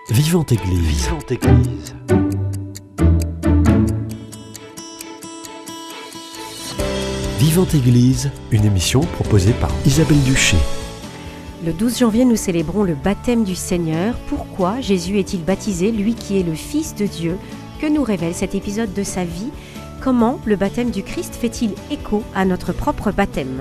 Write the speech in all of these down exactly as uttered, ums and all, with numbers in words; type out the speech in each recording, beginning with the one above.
Vivante Église. Vivante Église. Vivante Église, une émission proposée par Isabelle Duché. Le douze janvier, nous célébrons le baptême du Seigneur. Pourquoi Jésus est-il baptisé, lui qui est le Fils de Dieu? Que nous révèle cet épisode de sa vie? Comment le baptême du Christ fait-il écho à notre propre baptême?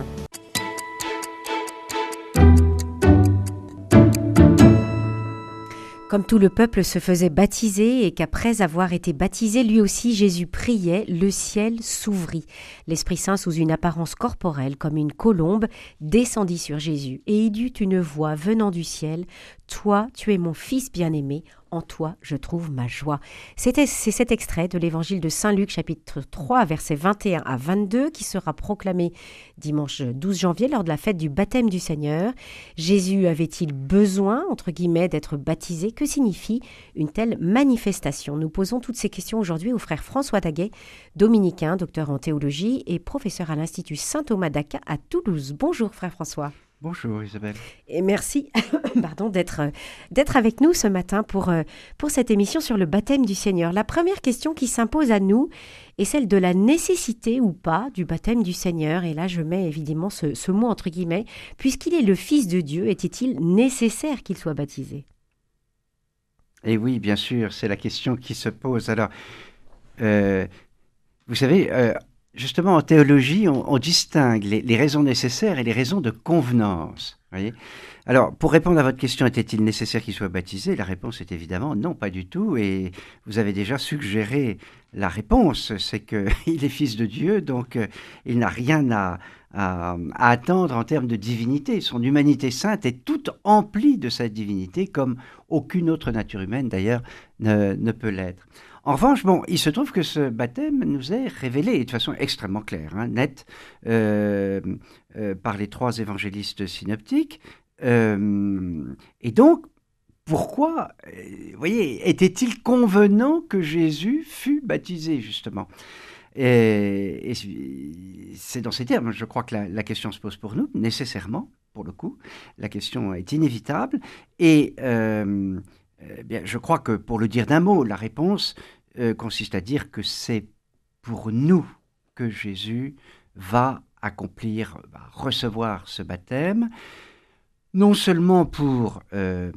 Comme tout le peuple se faisait baptiser et qu'après avoir été baptisé, lui aussi Jésus priait, le ciel s'ouvrit. L'Esprit Saint, sous une apparence corporelle comme une colombe, descendit sur Jésus et il eut une voix venant du ciel. « Toi, tu es mon Fils bien-aimé, en toi je trouve ma joie. » C'était, c'est cet extrait de l'évangile de Saint Luc, chapitre trois, versets vingt et un à vingt-deux, qui sera proclamé dimanche douze janvier lors de la fête du baptême du Seigneur. Jésus avait-il besoin, entre guillemets, d'être baptisé? Que signifie une telle manifestation? Nous posons toutes ces questions aujourd'hui au frère François Daguet, dominicain, docteur en théologie et professeur à l'Institut Saint-Thomas d'Aquin à Toulouse. Bonjour frère François. Bonjour Isabelle. Et merci pardon, d'être, d'être avec nous ce matin pour, pour cette émission sur le baptême du Seigneur. La première question qui s'impose à nous est celle de la nécessité ou pas du baptême du Seigneur. Et là, je mets évidemment ce, ce mot entre guillemets. Puisqu'il est le Fils de Dieu, était-il nécessaire qu'il soit baptisé? Et oui, bien sûr, c'est la question qui se pose. Alors, euh, vous savez... Euh, Justement, en théologie, on, on distingue les, les raisons nécessaires et les raisons de convenance. Voyez ? Alors, pour répondre à votre question, était-il nécessaire qu'il soit baptisé? La réponse est évidemment non, pas du tout. Et vous avez déjà suggéré la réponse, c'est qu'il est Fils de Dieu, donc euh, il n'a rien à, à, à attendre en termes de divinité. Son humanité sainte est toute emplie de sa divinité, comme aucune autre nature humaine d'ailleurs ne, ne peut l'être. En revanche, bon, il se trouve que ce baptême nous est révélé de façon extrêmement claire, hein, nette, euh, euh, par les trois évangélistes synoptiques. Euh, et donc, pourquoi, euh, vous voyez, était-il convenant que Jésus fût baptisé, justement? et, et c'est dans ces termes, je crois que la, la question se pose pour nous, nécessairement, pour le coup. La question est inévitable. Et... Euh, Eh bien, je crois que, pour le dire d'un mot, la réponse euh, consiste à dire que c'est pour nous que Jésus va accomplir, va recevoir ce baptême, non seulement pour euh,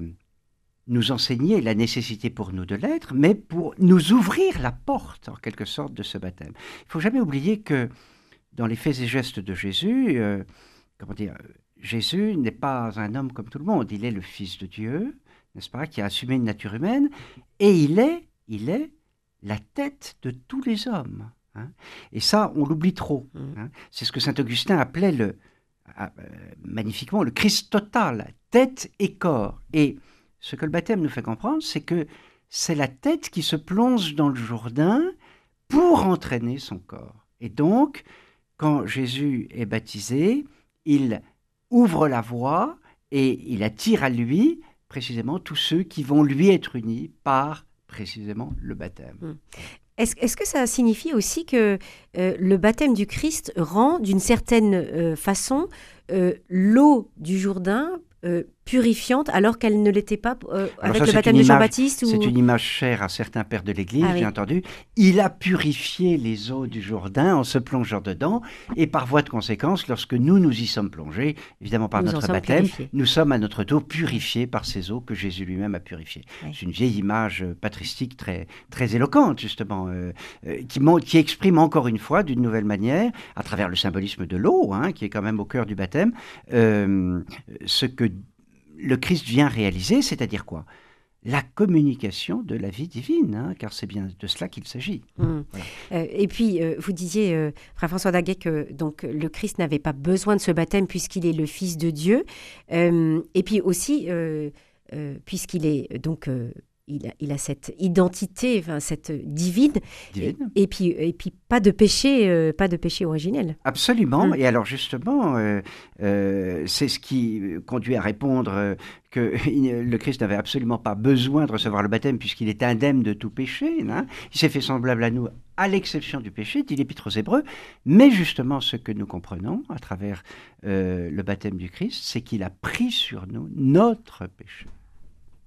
nous enseigner la nécessité pour nous de l'être, mais pour nous ouvrir la porte, en quelque sorte, de ce baptême. Il ne faut jamais oublier que, dans les faits et gestes de Jésus, euh, comment dire, Jésus n'est pas un homme comme tout le monde, il est le Fils de Dieu, n'est-ce pas, qui a assumé une nature humaine, et il est, il est la tête de tous les hommes. Hein. Et ça, on l'oublie trop. Hein. C'est ce que saint Augustin appelait le, euh, magnifiquement le Christ total, tête et corps. Et ce que le baptême nous fait comprendre, c'est que c'est la tête qui se plonge dans le Jourdain pour entraîner son corps. Et donc, quand Jésus est baptisé, il ouvre la voie et il attire à lui précisément tous ceux qui vont lui être unis par précisément le baptême. Est-ce, est-ce que ça signifie aussi que euh, le baptême du Christ rend d'une certaine euh, façon euh, l'eau du Jourdain euh, purifiante alors qu'elle ne l'était pas euh, avec ça, le baptême de Jean-Baptiste? C'est ou... une image chère à certains pères de l'Église, ah, oui. bien entendu. Il a purifié les eaux du Jourdain en se plongeant dedans, et par voie de conséquence, lorsque nous nous y sommes plongés, évidemment par nous notre baptême, purifiés. Nous sommes à notre tour purifiés par ces eaux que Jésus lui-même a purifiées. Oui. C'est une vieille image patristique très, très éloquente, justement, euh, euh, qui, qui exprime encore une fois, d'une nouvelle manière, à travers le symbolisme de l'eau, hein, qui est quand même au cœur du baptême, euh, ce que le Christ vient réaliser, c'est-à-dire quoi? La communication de la vie divine, hein, car c'est bien de cela qu'il s'agit. Mmh. Voilà. Euh, et puis, euh, vous disiez, euh, frère François Daguet, que donc, le Christ n'avait pas besoin de ce baptême puisqu'il est le Fils de Dieu. Euh, et puis aussi, euh, euh, puisqu'il est donc... Euh, Il a, il a cette identité, enfin, cette divine, divine. Et, et, puis, et puis pas de péché, euh, pas de péché originel. Absolument. Mmh. Et alors justement, euh, euh, c'est ce qui conduit à répondre euh, que le Christ n'avait absolument pas besoin de recevoir le baptême puisqu'il est indemne de tout péché. Hein. Il s'est fait semblable à nous, à l'exception du péché, dit l'Épître aux Hébreux. Mais justement, ce que nous comprenons à travers euh, le baptême du Christ, c'est qu'il a pris sur nous notre péché.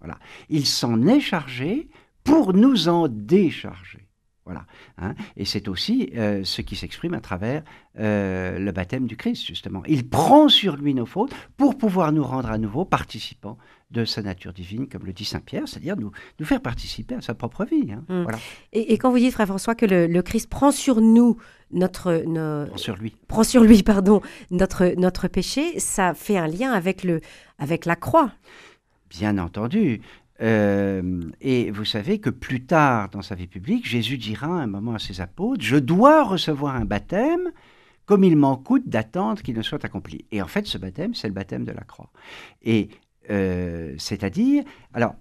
Voilà. Il s'en est chargé pour nous en décharger. Voilà. Hein. Et c'est aussi euh, ce qui s'exprime à travers euh, le baptême du Christ, justement. Il prend sur lui nos fautes pour pouvoir nous rendre à nouveau participants de sa nature divine, comme le dit Saint Pierre, c'est-à-dire nous, nous faire participer à sa propre vie. Hein. Mmh. Voilà. Et, et quand vous dites, Frère François, que le, le Christ prend sur nous notre... No... Prend sur lui. Prend sur lui, pardon, notre, notre péché, ça fait un lien avec, le, avec la croix. Bien entendu. Euh, et vous savez que plus tard dans sa vie publique, Jésus dira à un moment à ses apôtres, « Je dois recevoir un baptême comme il m'en coûte d'attendre qu'il ne soit accompli. » Et en fait, ce baptême, c'est le baptême de la croix. Et euh, c'est-à-dire, alors,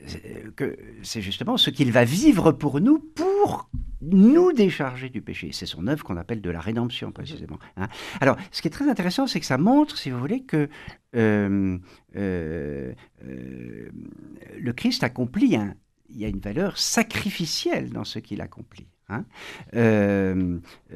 que c'est justement ce qu'il va vivre pour nous, pour nous décharger du péché. C'est son œuvre qu'on appelle de la rédemption, précisément. Hein. Alors, ce qui est très intéressant, c'est que ça montre, si vous voulez, que euh, euh, euh, le Christ accomplit, un, il y a une valeur sacrificielle dans ce qu'il accomplit. Hein. Euh,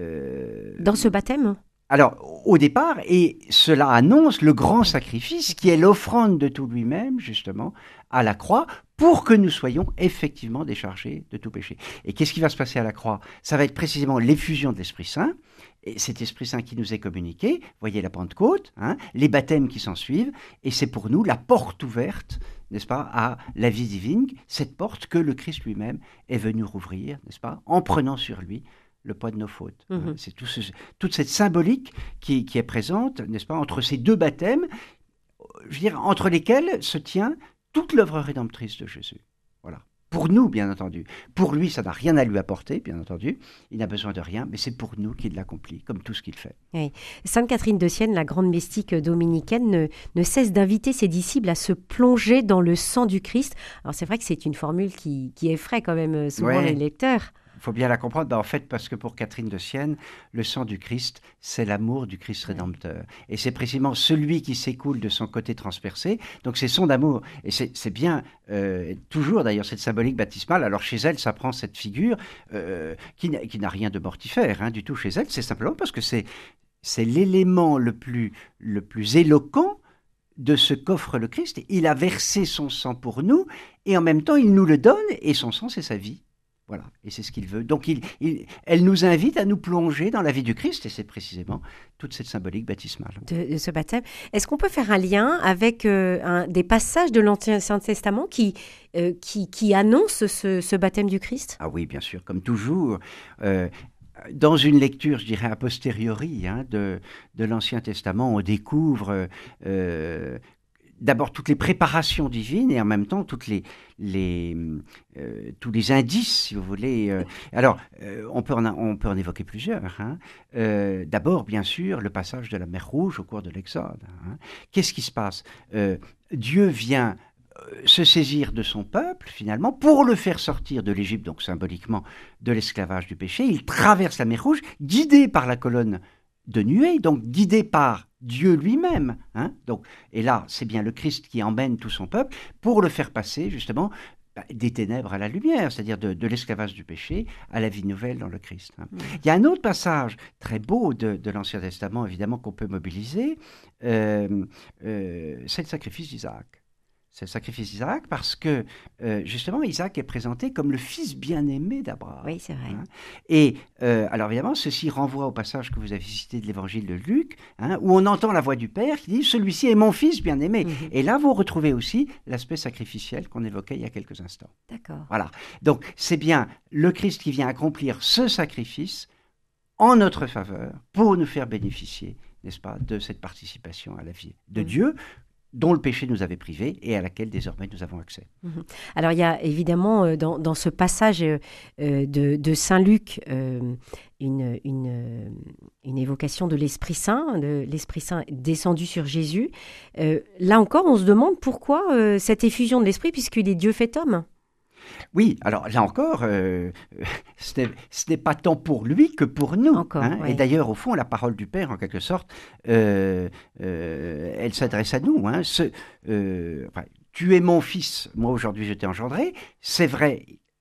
euh, dans ce baptême ? Alors, au départ, et cela annonce le grand sacrifice qui est l'offrande de tout lui-même, justement, à la croix, pour que nous soyons effectivement déchargés de tout péché. Et qu'est-ce qui va se passer à la croix ? Ça va être précisément l'effusion de l'Esprit Saint, et cet Esprit Saint qui nous est communiqué, voyez la Pentecôte, hein, les baptêmes qui s'en suivent, et c'est pour nous la porte ouverte, n'est-ce pas, à la vie divine, cette porte que le Christ lui-même est venu rouvrir, n'est-ce pas, en prenant sur lui le poids de nos fautes. Mmh. C'est tout ce, toute cette symbolique qui, qui est présente, n'est-ce pas, entre ces deux baptêmes, je veux dire, entre lesquels se tient toute l'œuvre rédemptrice de Jésus. Voilà. Pour nous, bien entendu. Pour lui, ça n'a rien à lui apporter, bien entendu. Il n'a besoin de rien, mais c'est pour nous qu'il l'accomplit, comme tout ce qu'il fait. Oui. Sainte Catherine de Sienne, la grande mystique dominicaine, ne, ne cesse d'inviter ses disciples à se plonger dans le sang du Christ. Alors c'est vrai que c'est une formule qui, qui effraie quand même souvent ouais. les lecteurs. Il faut bien la comprendre, ben en fait, parce que pour Catherine de Sienne, le sang du Christ, c'est l'amour du Christ rédempteur. Et c'est précisément celui qui s'écoule de son côté transpercé, donc c'est son amour. Et c'est, c'est bien, euh, toujours d'ailleurs, cette symbolique baptismale, alors chez elle, ça prend cette figure euh, qui, n'a, qui n'a rien de mortifère hein, du tout chez elle, c'est simplement parce que c'est, c'est l'élément le plus, le plus éloquent de ce qu'offre le Christ. Il a versé son sang pour nous, et en même temps, il nous le donne, et son sang, c'est sa vie. Voilà, et c'est ce qu'il veut. Donc, il, il, elle nous invite à nous plonger dans la vie du Christ, et c'est précisément toute cette symbolique baptismale. De, de ce baptême. Est-ce qu'on peut faire un lien avec euh, un, des passages de l'Ancien Testament qui, euh, qui, qui annoncent ce, ce baptême du Christ ? Ah oui, bien sûr, comme toujours. Euh, dans une lecture, je dirais, a posteriori hein, de, de l'Ancien Testament, on découvre... Euh, D'abord toutes les préparations divines et en même temps toutes les, les, euh, tous les indices, si vous voulez. Euh, alors, euh, on, peut en, on peut en évoquer plusieurs. Hein. Euh, d'abord, bien sûr, le passage de la mer Rouge au cours de l'Exode. Hein. Qu'est-ce qui se passe ? euh, Dieu vient se saisir de son peuple, finalement, pour le faire sortir de l'Égypte, donc symboliquement de l'esclavage du péché. Il traverse la mer Rouge, guidé par la colonne de nuée, donc guidé par Dieu lui-même. Hein, donc, et là, c'est bien le Christ qui emmène tout son peuple pour le faire passer, justement, bah, des ténèbres à la lumière, c'est-à-dire de, de l'esclavage du péché à la vie nouvelle dans le Christ. Hein. Mmh. Il y a un autre passage très beau de, de l'Ancien Testament, évidemment, qu'on peut mobiliser, euh, euh, c'est le sacrifice d'Isaac. C'est le sacrifice d'Isaac parce que, euh, justement, Isaac est présenté comme le fils bien-aimé d'Abraham. Oui, c'est vrai. Hein. Et, euh, alors évidemment, ceci renvoie au passage que vous avez cité de l'évangile de Luc, hein, où on entend la voix du Père qui dit « Celui-ci est mon fils bien-aimé ». Mm-hmm. Et là, vous retrouvez aussi l'aspect sacrificiel qu'on évoquait il y a quelques instants. D'accord. Voilà. Donc, c'est bien le Christ qui vient accomplir ce sacrifice en notre faveur pour nous faire bénéficier, n'est-ce pas, de cette participation à la vie de mm-hmm. Dieu, dont le péché nous avait privés et à laquelle désormais nous avons accès. Alors il y a évidemment dans, dans ce passage euh, de, de Saint Luc euh, une, une, une évocation de l'Esprit Saint, de l'Esprit Saint descendu sur Jésus. Euh, là encore, on se demande pourquoi euh, cette effusion de l'Esprit, puisqu'il est Dieu fait homme. Oui, alors là encore, euh, ce, n'est, ce n'est pas tant pour lui que pour nous. Encore, hein, ouais. Et d'ailleurs, au fond, la parole du Père, en quelque sorte, euh, euh, elle s'adresse à nous. Hein, ce, euh, enfin, tu es mon fils, moi aujourd'hui je t'ai engendré. C'est vrai,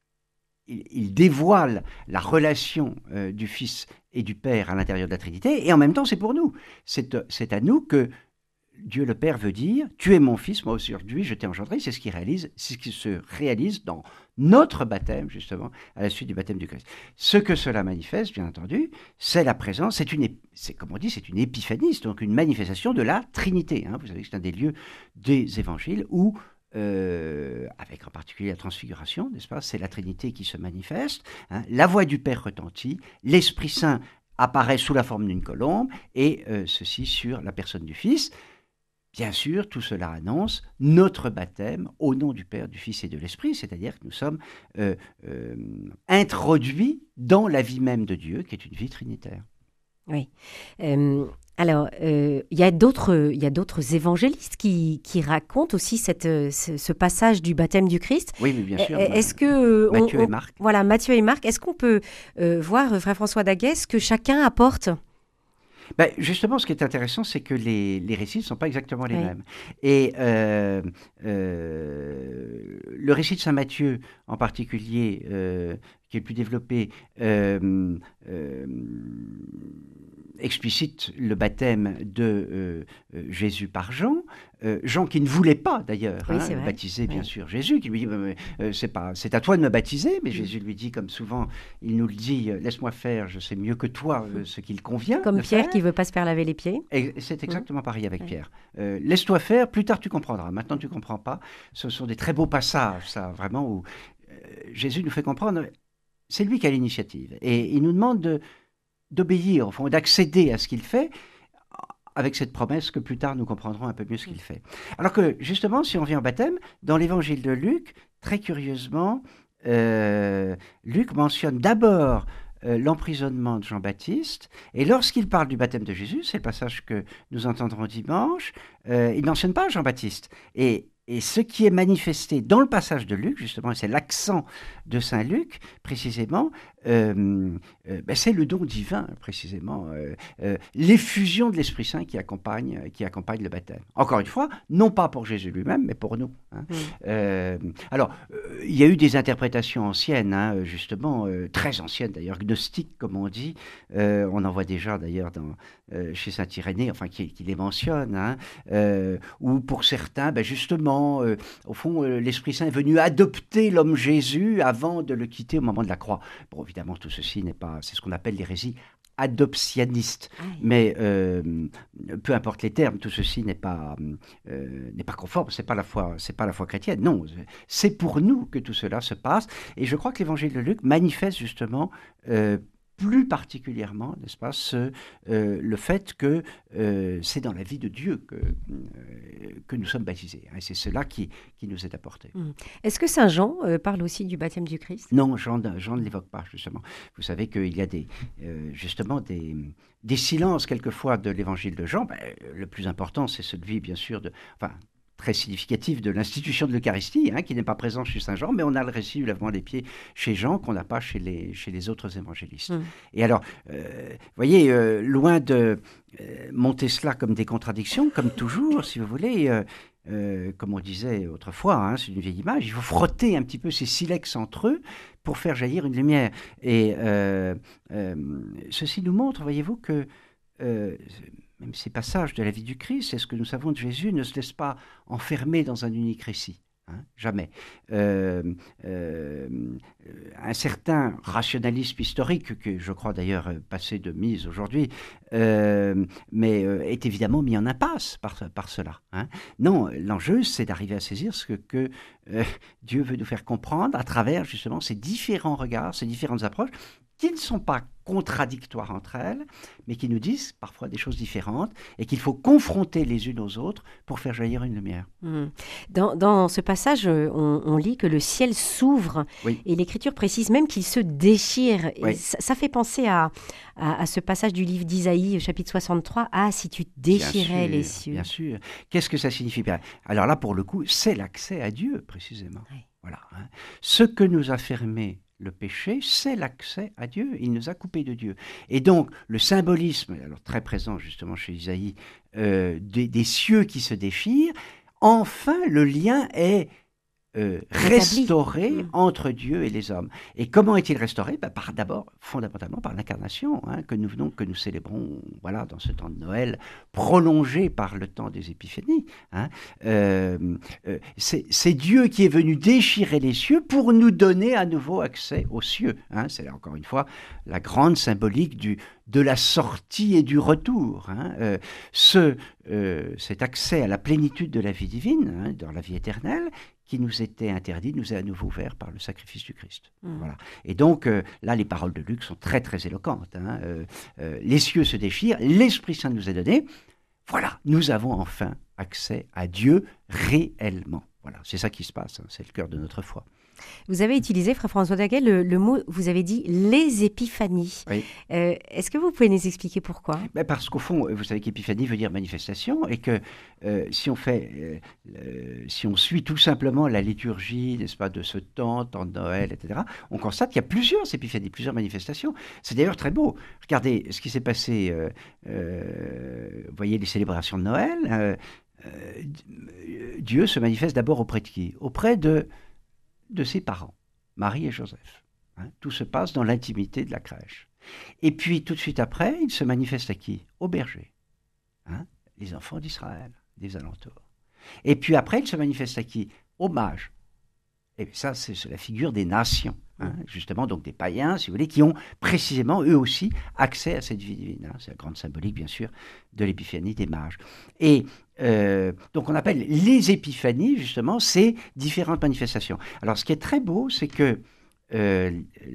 il, il dévoile la relation euh, du Fils et du Père à l'intérieur de la Trinité, et en même temps, c'est pour nous. C'est, c'est à nous que Dieu le Père veut dire « Tu es mon fils, moi aujourd'hui je t'ai engendré ». C'est ce qui réalise, c'est ce qui se réalise dans notre baptême, justement, à la suite du baptême du Christ. Ce que cela manifeste, bien entendu, c'est la présence, c'est une, c'est, comme on dit, c'est une épiphanie, donc une manifestation de la Trinité. Hein. Vous savez que c'est un des lieux des évangiles où, euh, avec en particulier la transfiguration, n'est-ce pas, c'est la Trinité qui se manifeste, hein. La voix du Père retentit, l'Esprit Saint apparaît sous la forme d'une colombe, et euh, ceci sur la personne du Fils. Bien sûr, tout cela annonce notre baptême au nom du Père, du Fils et de l'Esprit, c'est-à-dire que nous sommes euh, euh, introduits dans la vie même de Dieu, qui est une vie trinitaire. Oui. Euh, alors, euh, il y a d'autres, il y a d'autres évangélistes qui, qui racontent aussi cette, ce, ce passage du baptême du Christ. Oui, mais bien sûr. Est-ce que Matthieu on, et Marc. Voilà, Matthieu et Marc. Est-ce qu'on peut euh, voir, Frère François Daguet, ce que chacun apporte ? Ben, justement, ce qui est intéressant, c'est que les, les récits ne sont pas exactement les oui. mêmes. Et euh, euh, le récit de Saint Matthieu, en particulier, euh, qui est le plus développé, euh, euh, explicite le baptême de euh, Jésus par Jean. Euh, Jean qui ne voulait pas, d'ailleurs, oui, hein, baptiser, bien oui. sûr, Jésus, qui lui dit euh, c'est, pas, c'est à toi de me baptiser, mais mmh. Jésus lui dit, comme souvent, il nous le dit, laisse-moi faire, je sais mieux que toi euh, ce qu'il convient. Comme Pierre faire. qui ne veut pas se faire laver les pieds. Et c'est exactement mmh. pareil avec oui. Pierre. Euh, laisse-toi faire, plus tard tu comprendras. Maintenant tu ne comprends pas. Ce sont des très beaux passages, ça, vraiment, où euh, Jésus nous fait comprendre, c'est lui qui a l'initiative. Et il nous demande de, d'obéir, au fond, d'accéder à ce qu'il fait, avec cette promesse que plus tard nous comprendrons un peu mieux ce qu'il fait. Alors que, justement, si on vient au baptême, dans l'évangile de Luc, très curieusement, euh, Luc mentionne d'abord euh, l'emprisonnement de Jean-Baptiste, et lorsqu'il parle du baptême de Jésus, c'est le passage que nous entendrons dimanche, euh, il ne mentionne pas Jean-Baptiste. Et Et ce qui est manifesté dans le passage de Luc, justement, et c'est l'accent de saint Luc, précisément, euh, euh, ben c'est le don divin, précisément, euh, euh, l'effusion de l'Esprit Saint qui accompagne, qui accompagne le baptême. Encore une fois, non pas pour Jésus lui-même, mais pour nous. Hein. Mmh. Euh, alors, euh, il y a eu des interprétations anciennes, hein, justement, euh, très anciennes d'ailleurs, gnostiques, comme on dit. Euh, on en voit déjà d'ailleurs dans, euh, chez saint Irénée, enfin, qui, qui les mentionne, hein, euh, ou pour certains, ben, justement, Euh, au fond, euh, l'Esprit Saint est venu adopter l'homme Jésus avant de le quitter au moment de la croix. Bon, évidemment, tout ceci n'est pas... C'est ce qu'on appelle l'hérésie adoptionniste. Ah oui. Mais euh, peu importe les termes, tout ceci n'est pas, euh, n'est pas conforme, c'est pas la foi, c'est pas la foi chrétienne. Non, c'est pour nous que tout cela se passe. Et je crois que l'évangile de Luc manifeste justement... Euh, plus particulièrement, n'est-ce pas, ce, euh, le fait que euh, c'est dans la vie de Dieu que, euh, que nous sommes baptisés. Hein, c'est cela qui, qui nous est apporté. Mmh. Est-ce que saint Jean euh, parle aussi du baptême du Christ ? Non, Jean, Jean ne l'évoque pas, justement. Vous savez qu'il y a des, euh, justement des, des silences, quelquefois, de l'évangile de Jean. Ben, le plus important, c'est celui, bien sûr, de... Enfin, très significatif de l'institution de l'Eucharistie, hein, qui n'est pas présent chez saint Jean, mais on a le récit du lavement des pieds chez Jean qu'on n'a pas chez les, chez les autres évangélistes. Mmh. Et alors, vous euh, voyez, euh, loin de euh, monter cela comme des contradictions, comme toujours, si vous voulez, euh, euh, comme on disait autrefois, hein, c'est une vieille image, il faut frotter un petit peu ces silex entre eux pour faire jaillir une lumière. Et euh, euh, ceci nous montre, voyez-vous, que... Euh, même ces passages de la vie du Christ, c'est ce que nous savons de Jésus, ne se laisse pas enfermer dans un unique récit. Hein, jamais. Euh, euh, un certain rationalisme historique, que je crois d'ailleurs passé de mise aujourd'hui, euh, mais euh, est évidemment mis en impasse par, par cela. Hein. Non, l'enjeu, c'est d'arriver à saisir ce que, que euh, Dieu veut nous faire comprendre à travers justement ces différents regards, ces différentes approches, qui ne sont pas contradictoires entre elles, mais qui nous disent parfois des choses différentes et qu'il faut confronter les unes aux autres pour faire jaillir une lumière. Mmh. Dans, dans ce passage, on, on lit que le ciel s'ouvre oui. et l'Écriture précise même qu'il se déchire. Et oui. ça, ça fait penser à, à, à ce passage du livre d'Isaïe, chapitre soixante-trois, « Ah, si tu déchirais les cieux ». Bien sûr. Qu'est-ce que ça signifie ? Alors là, pour le coup, c'est l'accès à Dieu, précisément. Oui. Voilà. Hein. Ce que nous a fermé le péché, c'est l'accès à Dieu. Il nous a coupés de Dieu. Et donc, le symbolisme, alors très présent justement chez Isaïe, euh, des, des cieux qui se déchirent, enfin, le lien est euh, Rétabli. restauré Mmh. entre Dieu et les hommes. Et comment est-il restauré? Ben, par d'abord, fondamentalement, par l'incarnation, hein, que nous venons, que nous célébrons, voilà, dans ce temps de Noël, prolongé par le temps des Épiphanies. Hein. Euh, euh, c'est, c'est Dieu qui est venu déchirer les cieux pour nous donner à nouveau accès aux cieux. Hein. C'est encore une fois la grande symbolique du, de la sortie et du retour. Hein. Euh, ce, euh, cet accès à la plénitude de la vie divine, hein, dans la vie éternelle, qui nous était interdit, nous est à nouveau ouvert par le sacrifice du Christ. Mmh. Voilà. Et donc, euh, là, les paroles de Luc sont très, très éloquentes. Hein. Euh, euh, les cieux se déchirent, l'Esprit Saint nous est donné. Voilà, nous avons enfin accès à Dieu réellement. Voilà, c'est ça qui se passe, hein. C'est le cœur de notre foi. Vous avez utilisé, frère François Daguet, le, le mot, vous avez dit les épiphanies. Oui. Euh, est-ce que vous pouvez nous expliquer pourquoi? Ben parce qu'au fond, vous savez qu'épiphanie veut dire manifestation, et que euh, si on fait, euh, euh, si on suit tout simplement la liturgie, n'est-ce pas, de ce temps, temps de Noël, et cetera, on constate qu'il y a plusieurs épiphanies, plusieurs manifestations. C'est d'ailleurs très beau. Regardez ce qui s'est passé. Euh, euh, vous voyez les célébrations de Noël. Euh, euh, Dieu se manifeste d'abord auprès de qui? Auprès de de ses parents, Marie et Joseph. Hein, tout se passe dans l'intimité de la crèche. Et puis, tout de suite après, il se manifeste à qui? Aux bergers, hein, les enfants d'Israël, des alentours. Et puis après, il se manifeste à qui? Aux mages. Et ça, c'est, c'est la figure des nations, hein, justement, donc des païens, si vous voulez, qui ont précisément, eux aussi, accès à cette vie divine. Hein. C'est la grande symbolique, bien sûr, de l'épiphanie des mages. Et euh, donc, on appelle les épiphanies, justement, ces différentes manifestations. Alors, ce qui est très beau, c'est que euh,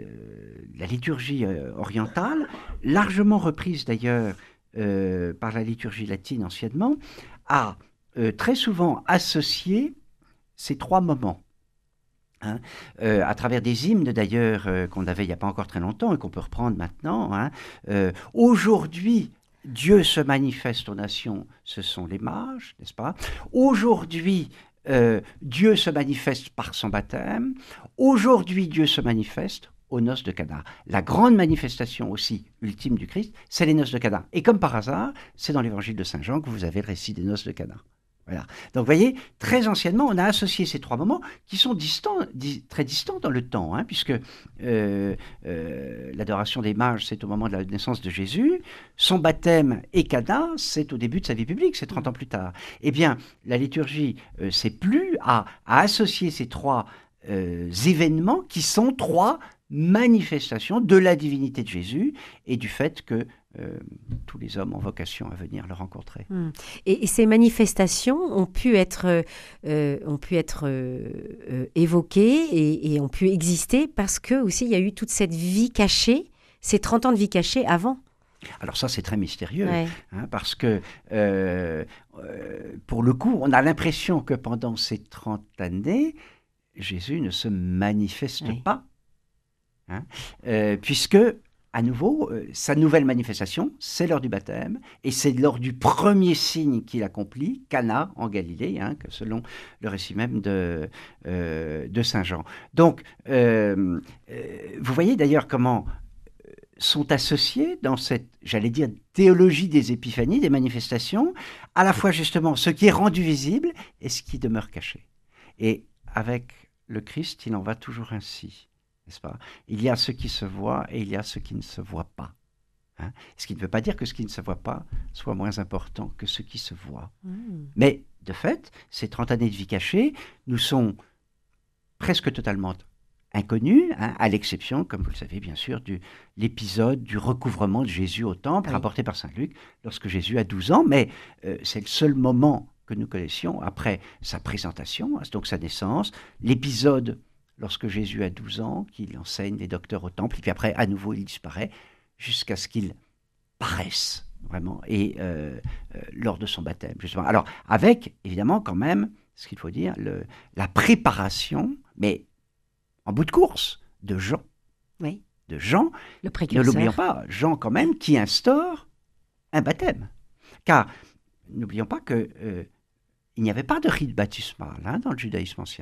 la liturgie euh, orientale, largement reprise d'ailleurs euh, par la liturgie latine anciennement, a euh, très souvent associé ces trois moments. Hein, euh, à travers des hymnes d'ailleurs euh, qu'on avait il n'y a pas encore très longtemps et qu'on peut reprendre maintenant. Hein, euh, aujourd'hui, Dieu se manifeste aux nations, ce sont les mages, n'est-ce pas? Aujourd'hui, euh, Dieu se manifeste par son baptême. Aujourd'hui, Dieu se manifeste aux noces de Cana. La grande manifestation aussi ultime du Christ, c'est les noces de Cana. Et comme par hasard, c'est dans l'évangile de Saint Jean que vous avez le récit des noces de Cana. Voilà. Donc, vous voyez, très anciennement, on a associé ces trois moments qui sont distants, di- très distants dans le temps, hein, puisque euh, euh, l'adoration des mages, c'est au moment de la naissance de Jésus, son baptême et Cana, c'est au début de sa vie publique, c'est trente ans plus tard. Eh bien, la liturgie euh, s'est plu à, à associer ces trois euh, événements qui sont trois manifestations de la divinité de Jésus et du fait que Euh, tous les hommes ont vocation à venir le rencontrer. Mmh. Et, et ces manifestations ont pu être, euh, ont pu être euh, euh, évoquées et, et ont pu exister parce que aussi il y a eu toute cette vie cachée, ces trente ans de vie cachée avant. Alors ça, c'est très mystérieux, Ouais. hein, parce que euh, euh, pour le coup, on a l'impression que pendant ces trente années, Jésus ne se manifeste Oui. pas, hein, euh, puisque à nouveau, euh, sa nouvelle manifestation, c'est l'heure du baptême, et c'est lors du premier signe qu'il accomplit, Cana, en Galilée, hein, que selon le récit même de, euh, de Saint Jean. Donc, euh, euh, vous voyez d'ailleurs comment sont associés dans cette, j'allais dire, théologie des épiphanies, des manifestations, à la fois justement ce qui est rendu visible et ce qui demeure caché. Et avec le Christ, il en va toujours ainsi. N'est-ce pas? Il y a ce qui se voit et il y a ce qui ne se voit pas. Hein? Ce qui ne veut pas dire que ce qui ne se voit pas soit moins important que ce qui se voit. Mmh. Mais de fait, ces trente années de vie cachée nous sont presque totalement inconnus, hein, à l'exception, comme vous le savez bien sûr, de l'épisode du recouvrement de Jésus au temple, Oui. rapporté par saint Luc, lorsque Jésus a douze ans. Mais euh, c'est le seul moment que nous connaissions après sa présentation, donc sa naissance, l'épisode lorsque Jésus a douze ans, qu'il enseigne les docteurs au temple, et puis après, à nouveau, il disparaît, jusqu'à ce qu'il paraisse, vraiment, et euh, euh, lors de son baptême, justement. Alors, avec, évidemment, quand même, ce qu'il faut dire, le, la préparation, mais en bout de course, de Jean. Oui. De Jean, Le ne précurseur. l'oublions pas, Jean, quand même, qui instaure un baptême. Car, n'oublions pas que euh, il n'y avait pas de rite baptismal, hein, dans le judaïsme ancien.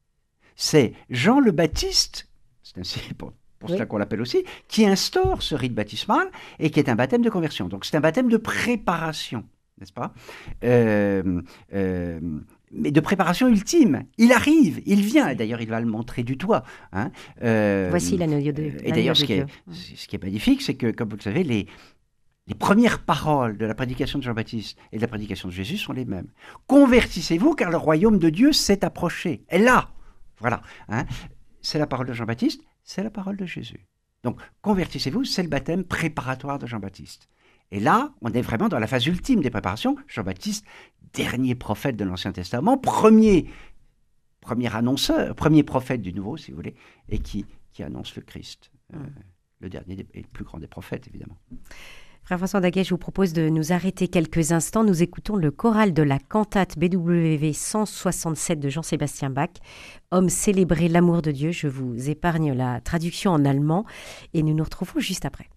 C'est Jean le Baptiste, c'est ainsi pour, pour Oui. cela qu'on l'appelle aussi, qui instaure ce rite baptismal et qui est un baptême de conversion. Donc c'est un baptême de préparation, n'est-ce pas? euh, euh, mais de préparation ultime. Il arrive, il vient. D'ailleurs, il va le montrer du doigt. Hein. Euh, Voici l'agneau de Dieu. Et d'ailleurs, ce qui, est, ce qui est magnifique, c'est que, comme vous le savez, les, les premières paroles de la prédication de Jean-Baptiste et de la prédication de Jésus sont les mêmes. Convertissez-vous, car le royaume de Dieu s'est approché. Elle est là. Voilà. Hein. C'est la parole de Jean-Baptiste, c'est la parole de Jésus. Donc, convertissez-vous, c'est le baptême préparatoire de Jean-Baptiste. Et là, on est vraiment dans la phase ultime des préparations. Jean-Baptiste, dernier prophète de l'Ancien Testament, premier, premier annonceur, premier prophète du Nouveau, si vous voulez, et qui, qui annonce le Christ. Euh, le dernier des, et le plus grand des prophètes, évidemment. Frère François Daguet, je vous propose de nous arrêter quelques instants. Nous écoutons le choral de la cantate B W V cent soixante-sept de Jean-Sébastien Bach. Homme célébrer l'amour de Dieu. Je vous épargne la traduction en allemand et nous nous retrouvons juste après.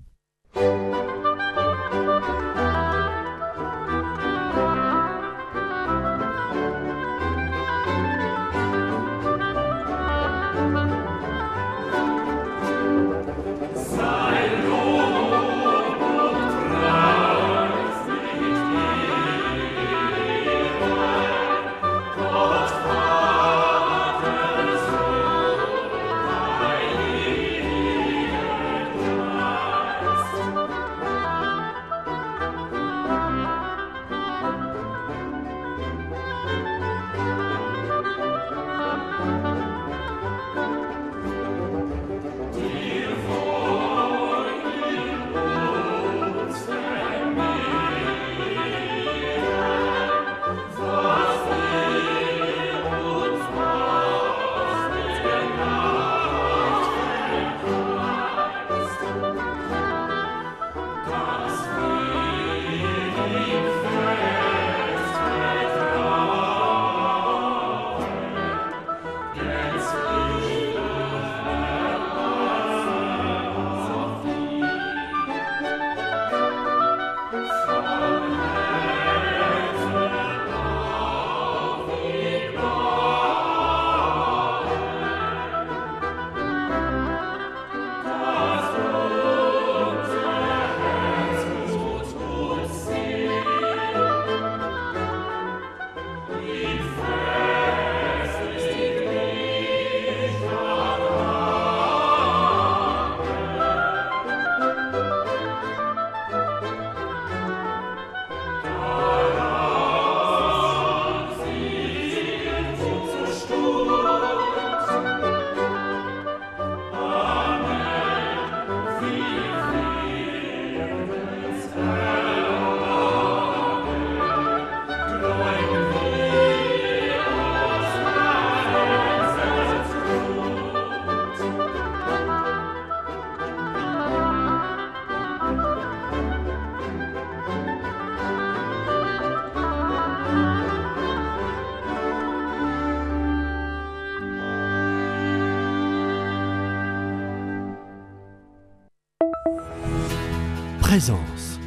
Présence.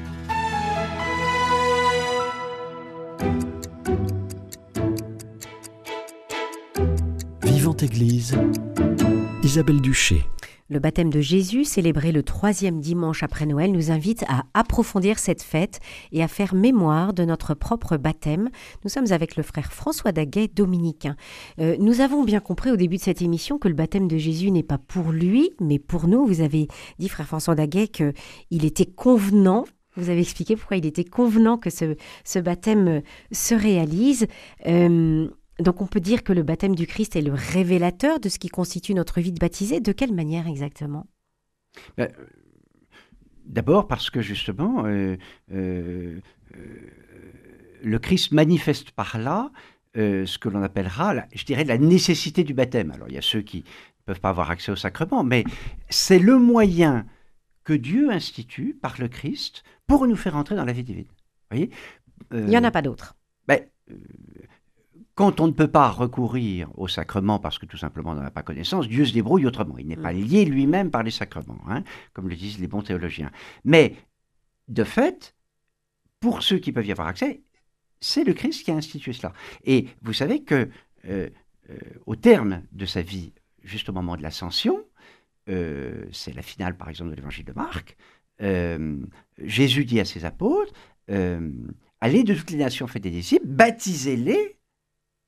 Vivante Église, Isabelle Duché. Le baptême de Jésus, célébré le troisième dimanche après Noël, nous invite à approfondir cette fête et à faire mémoire de notre propre baptême. Nous sommes avec le frère François Daguet, dominicain. Euh, nous avons bien compris au début de cette émission que le baptême de Jésus n'est pas pour lui, mais pour nous. Vous avez dit, frère François Daguet, qu'il était convenant. Vous avez expliqué pourquoi il était convenant que ce, ce baptême se réalise. Euh, Donc on peut dire que le baptême du Christ est le révélateur de ce qui constitue notre vie de baptisé. De quelle manière exactement ? ben, D'abord parce que justement, euh, euh, euh, le Christ manifeste par là euh, ce que l'on appellera, la, je dirais, la nécessité du baptême. Alors il y a ceux qui ne peuvent pas avoir accès au sacrement, mais c'est le moyen que Dieu institue par le Christ pour nous faire entrer dans la vie divine. Vous voyez euh, il n'y en a pas d'autre. Ben, euh, Quand on ne peut pas recourir au sacrement parce que tout simplement on n'en a pas connaissance, Dieu se débrouille autrement. Il n'est pas lié lui-même par les sacrements, hein, comme le disent les bons théologiens. Mais, de fait, pour ceux qui peuvent y avoir accès, c'est le Christ qui a institué cela. Et vous savez que, euh, euh, au terme de sa vie, juste au moment de l'ascension, euh, c'est la finale par exemple de l'évangile de Marc, euh, Jésus dit à ses apôtres, euh, allez de toutes les nations, faites des disciples, baptisez-les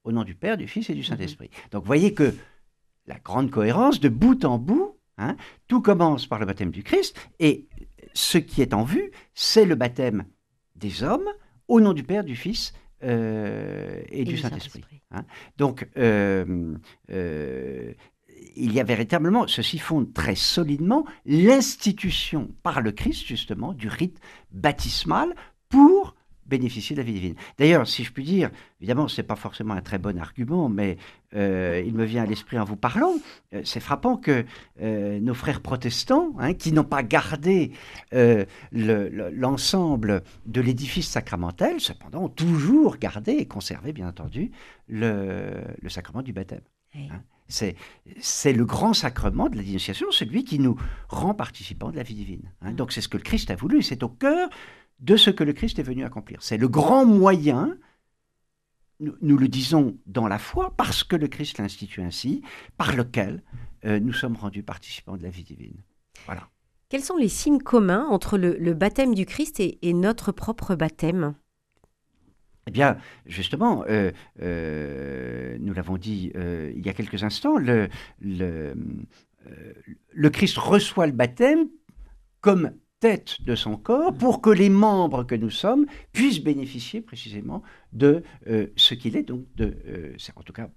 au nom du Père, du Fils et du Saint-Esprit. Mmh. Donc, vous voyez que la grande cohérence, de bout en bout, hein, tout commence par le baptême du Christ, et ce qui est en vue, c'est le baptême des hommes, au nom du Père, du Fils euh, et, et du Saint-Esprit. Saint-Esprit. Hein. Donc, euh, euh, il y a véritablement, ceci fonde très solidement l'institution par le Christ, justement, du rite baptismal pour bénéficier de la vie divine. D'ailleurs, si je puis dire, évidemment, ce n'est pas forcément un très bon argument, mais euh, il me vient à l'esprit en vous parlant, euh, c'est frappant que euh, nos frères protestants, hein, qui n'ont pas gardé euh, le, le, l'ensemble de l'édifice sacramentel, cependant, ont toujours gardé et conservé, bien entendu, le, le sacrement du baptême. Oui. Hein. C'est, c'est le grand sacrement de l'initiation, celui qui nous rend participants de la vie divine. Hein. Donc c'est ce que le Christ a voulu, c'est au cœur de ce que le Christ est venu accomplir. C'est le grand moyen, nous, nous le disons dans la foi, parce que le Christ l'a institué ainsi, par lequel euh, nous sommes rendus participants de la vie divine. Voilà. Quels sont les signes communs entre le, le baptême du Christ et, et notre propre baptême ? Eh bien, justement, euh, euh, nous l'avons dit euh, il y a quelques instants, le, le, euh, le Christ reçoit le baptême comme tête de son corps pour que les membres que nous sommes puissent bénéficier précisément de euh, ce qu'il est, donc de, euh, c'est en tout cas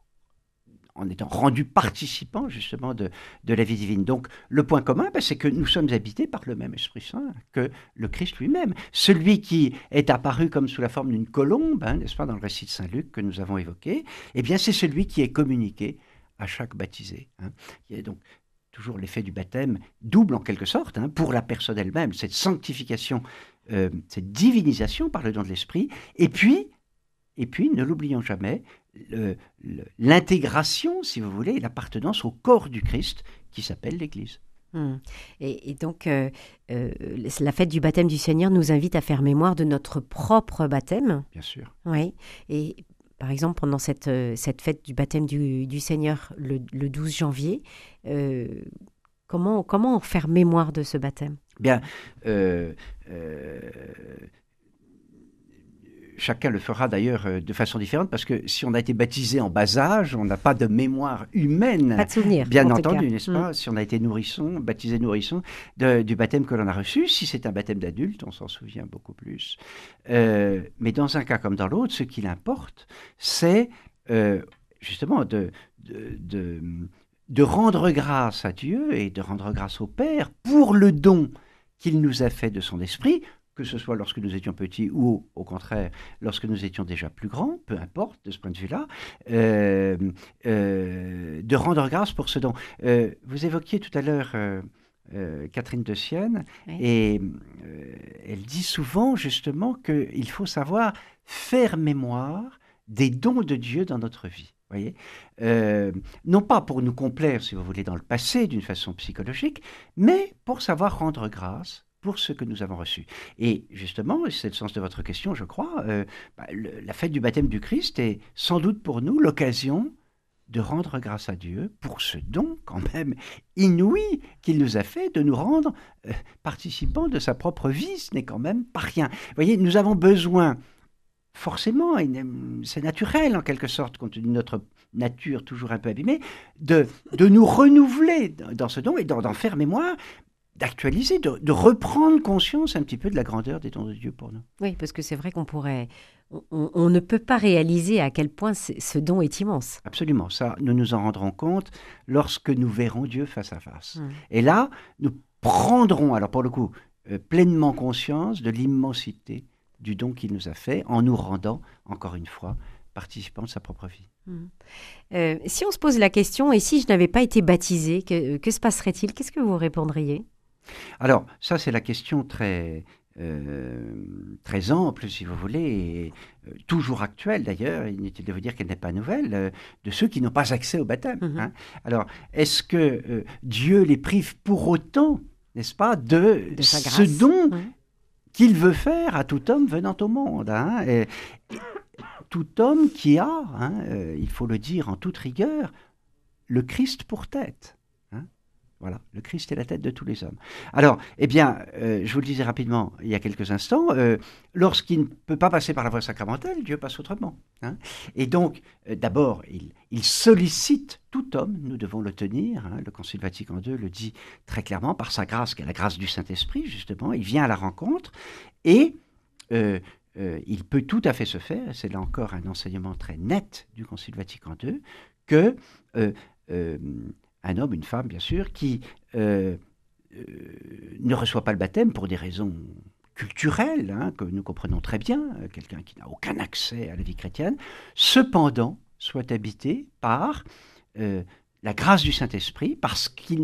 en étant rendus participants justement de, de la vie divine. Donc le point commun, ben, c'est que nous sommes habités par le même Esprit Saint que le Christ lui-même. Celui qui est apparu comme sous la forme d'une colombe, hein, n'est-ce pas, dans le récit de Saint Luc que nous avons évoqué, eh bien c'est celui qui est communiqué à chaque baptisé. Hein. Il y a donc toujours l'effet du baptême double en quelque sorte, hein, pour la personne elle-même, cette sanctification, euh, cette divinisation par le don de l'Esprit, et puis, et puis ne l'oublions jamais, le, le, l'intégration, si vous voulez, l'appartenance au corps du Christ qui s'appelle l'Église. Hum. Et, et donc, euh, euh, la fête du baptême du Seigneur nous invite à faire mémoire de notre propre baptême. Bien sûr. Oui, et par exemple, pendant cette, cette fête du baptême du, du Seigneur, le, le douze janvier, euh, comment, comment faire mémoire de ce baptême ? Bien, euh, euh, chacun le fera d'ailleurs de façon différente, parce que si on a été baptisé en bas âge, on n'a pas de mémoire humaine. Pas de souvenir. Bien entendu, n'est-ce pas ? Mmh. Si on a été nourrisson, baptisé nourrisson, de, du baptême que l'on a reçu, si c'est un baptême d'adulte, on s'en souvient beaucoup plus. Euh, mais dans un cas comme dans l'autre, ce qu'il importe, c'est euh, justement de, de, de, de rendre grâce à Dieu et de rendre grâce au Père pour le don qu'il nous a fait de son esprit, que ce soit lorsque nous étions petits ou au contraire lorsque nous étions déjà plus grands, peu importe de ce point de vue-là, euh, euh, de rendre grâce pour ce don. Euh, vous évoquiez tout à l'heure euh, euh, Catherine de Sienne, oui. et euh, elle dit souvent justement qu'il faut savoir faire mémoire des dons de Dieu dans notre vie. Voyez, euh, non pas pour nous complaire, si vous voulez, dans le passé d'une façon psychologique, mais pour savoir rendre grâce pour ce que nous avons reçu. Et justement, c'est le sens de votre question, je crois, euh, bah, le, la fête du baptême du Christ est sans doute pour nous l'occasion de rendre grâce à Dieu pour ce don quand même inouï qu'il nous a fait de nous rendre euh, participants de sa propre vie. Ce n'est quand même pas rien. Vous voyez, nous avons besoin, forcément, c'est naturel en quelque sorte, compte tenu de notre nature toujours un peu abîmée, de, de nous renouveler dans ce don et d'en, d'en faire mémoire, d'actualiser, de, de reprendre conscience un petit peu de la grandeur des dons de Dieu pour nous. Oui, parce que c'est vrai qu'on pourrait... On, on ne peut pas réaliser à quel point ce don est immense. Absolument, ça, nous nous en rendrons compte lorsque nous verrons Dieu face à face. Mmh. Et là, nous prendrons, alors pour le coup, euh, pleinement conscience de l'immensité du don qu'il nous a fait, en nous rendant, encore une fois, participants de sa propre vie. Mmh. Euh, si on se pose la question, et si je n'avais pas été baptisé, que, que se passerait-il ? Qu'est-ce que vous répondriez ? Alors, ça, c'est la question très, euh, très ample, si vous voulez, et euh, toujours actuelle d'ailleurs, inutile de vous dire qu'elle n'est pas nouvelle, euh, de ceux qui n'ont pas accès au baptême. Mmh. Hein. Alors, est-ce que euh, Dieu les prive pour autant, n'est-ce pas, de, de ce don mmh. qu'il veut faire à tout homme venant au monde, hein, et, et, tout homme qui a, hein, euh, il faut le dire en toute rigueur, le Christ pour tête. Voilà, le Christ est la tête de tous les hommes. Alors, eh bien, euh, je vous le disais rapidement il y a quelques instants, euh, lorsqu'il ne peut pas passer par la voie sacramentelle, Dieu passe autrement. Hein. Et donc, euh, d'abord, il, il sollicite tout homme, nous devons le tenir, hein, le Concile Vatican deux le dit très clairement, par sa grâce, qui est la grâce du Saint-Esprit, justement, il vient à la rencontre, et euh, euh, il peut tout à fait se faire, c'est là encore un enseignement très net du Concile Vatican deux, que... Euh, euh, un homme, une femme, bien sûr, qui euh, euh, ne reçoit pas le baptême pour des raisons culturelles, hein, que nous comprenons très bien, euh, quelqu'un qui n'a aucun accès à la vie chrétienne, cependant soit habité par euh, la grâce du Saint-Esprit, parce qu'il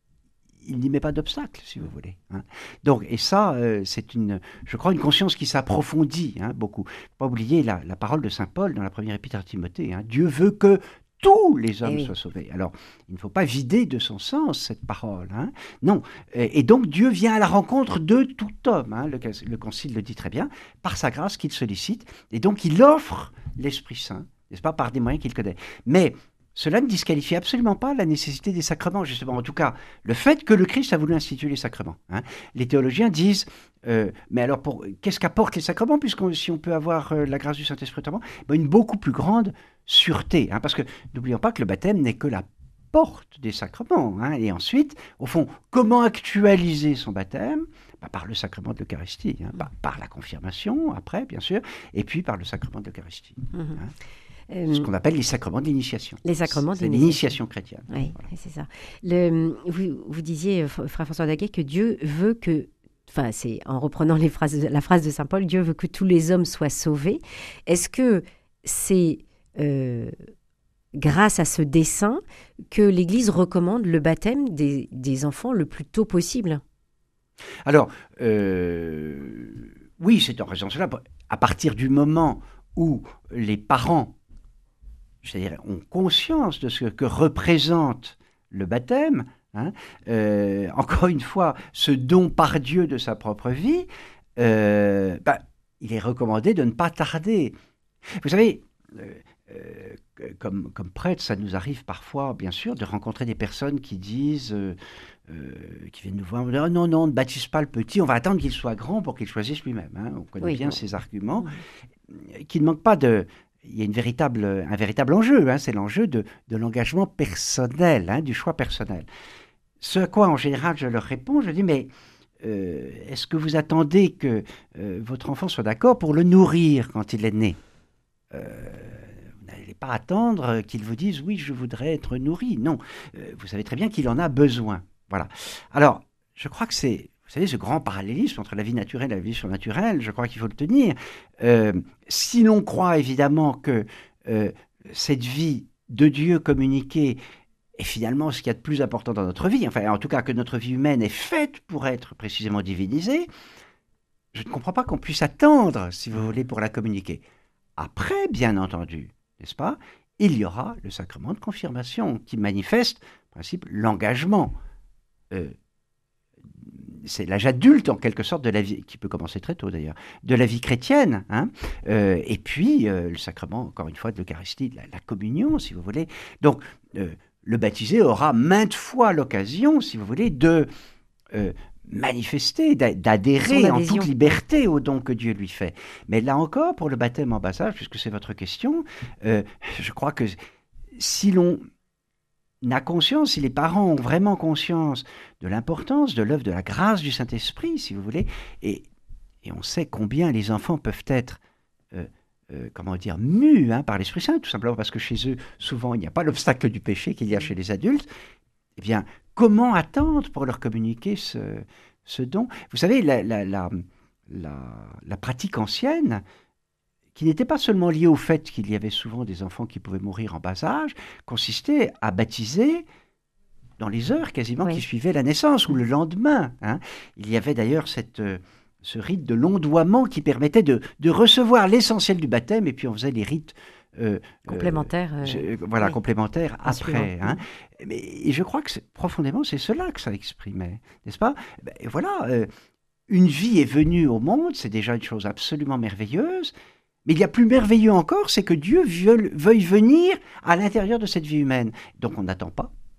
n'y met pas d'obstacle, si vous voulez. Hein. Donc, et ça, euh, c'est une, je crois, une conscience qui s'approfondit hein, beaucoup. Il ne faut pas oublier la, la parole de saint Paul dans la première épître à Timothée. Hein. Dieu veut que tous les hommes oui. soient sauvés. Alors, il ne faut pas vider de son sens cette parole. Hein. Non. Et, et donc, Dieu vient à la rencontre de tout homme. Hein. Le, le Concile le dit très bien, par sa grâce qu'il sollicite. Et donc, il offre l'Esprit Saint, n'est-ce pas, par des moyens qu'il connaît. Mais cela ne disqualifie absolument pas la nécessité des sacrements, justement. En tout cas, le fait que le Christ a voulu instituer les sacrements. Hein. Les théologiens disent, euh, mais alors, pour, qu'est-ce qu'apportent les sacrements, puisque si on peut avoir euh, la grâce du Saint-Esprit, ben, une beaucoup plus grande sûreté. Hein, parce que n'oublions pas que le baptême n'est que la porte des sacrements. Hein, et ensuite, au fond, comment actualiser son baptême ben, par le sacrement de l'Eucharistie, hein, par, par la confirmation, après, bien sûr, et puis par le sacrement de l'Eucharistie. Mmh. Hein. Euh, ce qu'on appelle les sacrements d'initiation. Les sacrements d'initiation. C'est l'initiation chrétienne. Oui, voilà. C'est ça. Le, vous, vous disiez, frère François Daguet, que Dieu veut que, enfin, c'est en reprenant les phrases, la phrase de saint Paul, Dieu veut que tous les hommes soient sauvés. Est-ce que c'est euh, grâce à ce dessein que l'Église recommande le baptême des, des enfants le plus tôt possible ? Alors, euh, oui, c'est en raison de cela. À partir du moment où les parents c'est-à-dire ont conscience de ce que représente le baptême, hein, euh, encore une fois, ce don par Dieu de sa propre vie, euh, bah, il est recommandé de ne pas tarder. Vous savez, euh, euh, comme, comme prêtre, ça nous arrive parfois, bien sûr, de rencontrer des personnes qui disent, euh, euh, qui viennent nous voir, oh, non, non, ne baptise pas le petit, on va attendre qu'il soit grand pour qu'il choisisse lui-même. Hein. On connaît oui, bien bon. ces arguments, oui. qui ne manquent pas de... Il y a une véritable, un véritable enjeu, hein, c'est l'enjeu de, de l'engagement personnel, hein, du choix personnel. Ce à quoi, en général, je leur réponds, je dis, mais euh, est-ce que vous attendez que euh, votre enfant soit d'accord pour le nourrir quand il est né ? euh, Vous n'allez pas attendre qu'il vous dise, oui, je voudrais être nourri. Non, euh, vous savez très bien qu'il en a besoin. Voilà. Alors, je crois que c'est... Vous savez, ce grand parallélisme entre la vie naturelle et la vie surnaturelle, je crois qu'il faut le tenir. Euh, si l'on croit évidemment que euh, cette vie de Dieu communiquée est finalement ce qu'il y a de plus important dans notre vie, enfin en tout cas que notre vie humaine est faite pour être précisément divinisée, je ne comprends pas qu'on puisse attendre, si vous voulez, pour la communiquer. Après, bien entendu, n'est-ce pas, il y aura le sacrement de confirmation qui manifeste, en principe, l'engagement euh, c'est l'âge adulte, en quelque sorte, de la vie, qui peut commencer très tôt d'ailleurs, de la vie chrétienne. Hein, euh, et puis, euh, le sacrement, encore une fois, de l'Eucharistie, de la, la communion, si vous voulez. Donc, euh, le baptisé aura maintes fois l'occasion, si vous voulez, de euh, manifester, d'adhérer en toute liberté au don que Dieu lui fait. Mais là encore, pour le baptême en bas âge, puisque c'est votre question, euh, je crois que si l'on... n'a conscience, si les parents ont vraiment conscience de l'importance de l'œuvre de la grâce du Saint-Esprit, si vous voulez, et, et on sait combien les enfants peuvent être, euh, euh, comment dire, mus hein, par l'Esprit Saint, tout simplement parce que chez eux, souvent, il n'y a pas l'obstacle du péché qu'il y a chez les adultes, eh bien, comment attendre pour leur communiquer ce, ce don ? Vous savez, la, la, la, la, la pratique ancienne, qui n'était pas seulement lié au fait qu'il y avait souvent des enfants qui pouvaient mourir en bas âge, consistait à baptiser dans les heures quasiment oui. qui suivaient la naissance, ou le lendemain. Hein. Il y avait d'ailleurs cette, euh, ce rite de l'ondoiement qui permettait de, de recevoir l'essentiel du baptême, et puis on faisait les rites euh, complémentaires, euh, euh, voilà, oui. complémentaires après. Hein. Mais, et je crois que c'est, profondément, c'est cela que ça exprimait, n'est-ce pas ? Ben, voilà, euh, une vie est venue au monde, c'est déjà une chose absolument merveilleuse. Mais il y a plus merveilleux encore, c'est que Dieu veuille, veuille venir à l'intérieur de cette vie humaine. Donc on n'attend pas.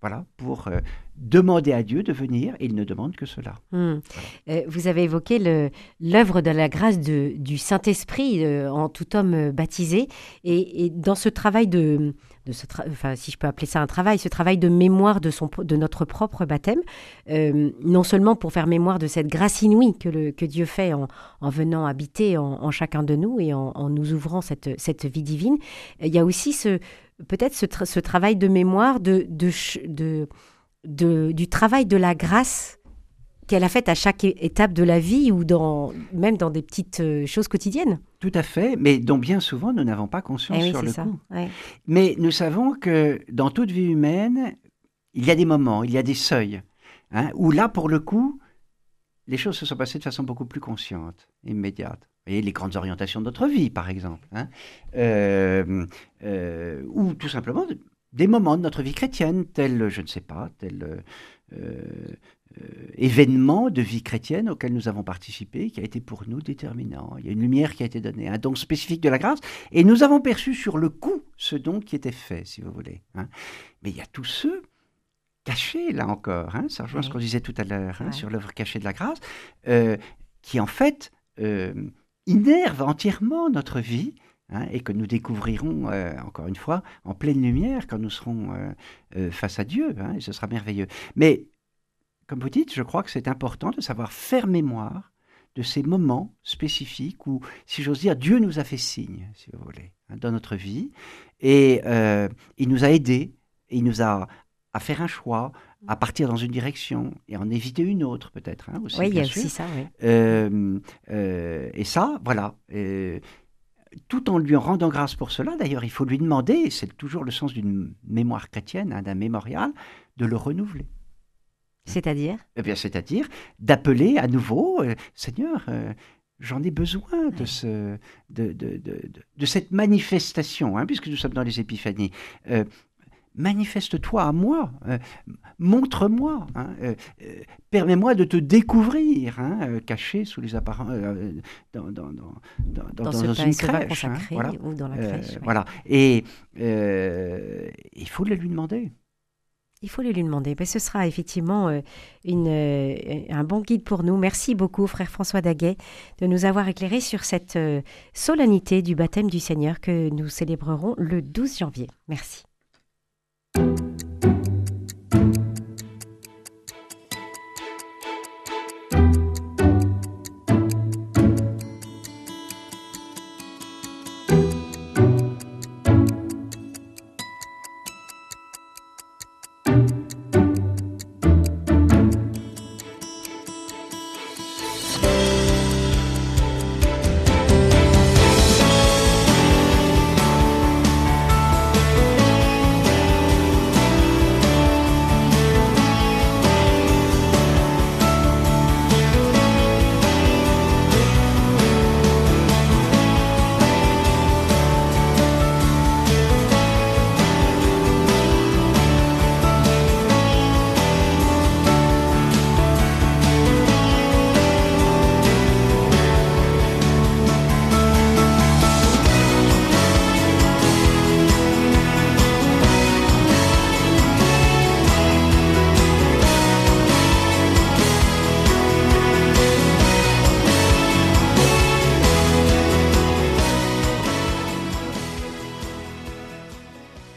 voilà, pour euh, demander à Dieu de venir, et il ne demande que cela. Hmm. Voilà. Euh, vous avez évoqué le- l'œuvre de la grâce de- du Saint-Esprit euh, en tout homme euh, baptisé. Et, et dans ce travail de, de ce tra- enfin, si je peux appeler ça un travail, ce travail de mémoire de, son, de notre propre baptême, euh, non seulement pour faire mémoire de cette grâce inouïe que, le, que Dieu fait en, en venant habiter en, en chacun de nous et en, en nous ouvrant cette, cette vie divine, il y a aussi ce, peut-être ce, tra- ce travail de mémoire de, de, ch- de, de- du travail de la grâce qu'elle a faite à chaque é- étape de la vie ou dans, même dans des petites euh, choses quotidiennes. Tout à fait, mais dont bien souvent nous n'avons pas Eh conscience oui, sur c'est le ça. coup. Ouais. Mais nous savons que dans toute vie humaine, il y a des moments, il y a des seuils, hein, où là, pour le coup, les choses se sont passées de façon beaucoup plus consciente, immédiate. Vous voyez, les grandes orientations de notre vie, par exemple, hein, euh, euh, ou tout simplement des moments de notre vie chrétienne, tel, je ne sais pas, tel euh, euh, événement de vie chrétienne auquel nous avons participé, qui a été pour nous déterminant. Il y a une lumière qui a été donnée, un don spécifique de la grâce, et nous avons perçu sur le coup ce don qui était fait, si vous voulez. Hein. Mais il y a tous ceux cachés, là encore, hein, ça rejoint Oui. ce qu'on disait tout à l'heure, hein, Ouais. sur l'œuvre cachée de la grâce, euh, qui en fait euh, innerve entièrement notre vie, hein, et que nous découvrirons, euh, encore une fois, en pleine lumière quand nous serons euh, euh, face à Dieu, hein, et ce sera merveilleux. Mais, comme vous dites, je crois que c'est important de savoir faire mémoire de ces moments spécifiques où, si j'ose dire, Dieu nous a fait signe, si vous voulez, hein, dans notre vie, et euh, il nous a aidés, et il nous a à faire un choix, à partir dans une direction et en éviter une autre peut-être, hein, aussi, Oui, il y bien a sûr. aussi ça, oui. Euh, euh, et ça, voilà, euh, tout en lui rendant grâce pour cela, d'ailleurs, il faut lui demander, et c'est toujours le sens d'une mémoire chrétienne, hein, d'un mémorial, de le renouveler. C'est-à-dire Eh bien, c'est-à-dire d'appeler à nouveau, euh, Seigneur, euh, j'en ai besoin de, Ouais. ce, de, de, de, de- de cette manifestation, hein, puisque nous sommes dans les épiphanies. Euh, Manifeste-toi à moi, euh, montre-moi, hein, euh, euh, permets-moi de te découvrir, hein, euh, caché sous les apparences, euh, dans, dans, dans, dans, dans- dans ce dans pain et une ce vin crèche, hein, consacré voilà. ou dans la Euh, crèche. oui. voilà. Et euh, il faut le lui demander. Il faut le lui demander. Mais ce sera effectivement euh, une, euh, un bon guide pour nous. Merci beaucoup, frère François Daguet, de nous avoir éclairé sur cette euh, solennité du baptême du Seigneur que nous célébrerons le douze janvier. Merci.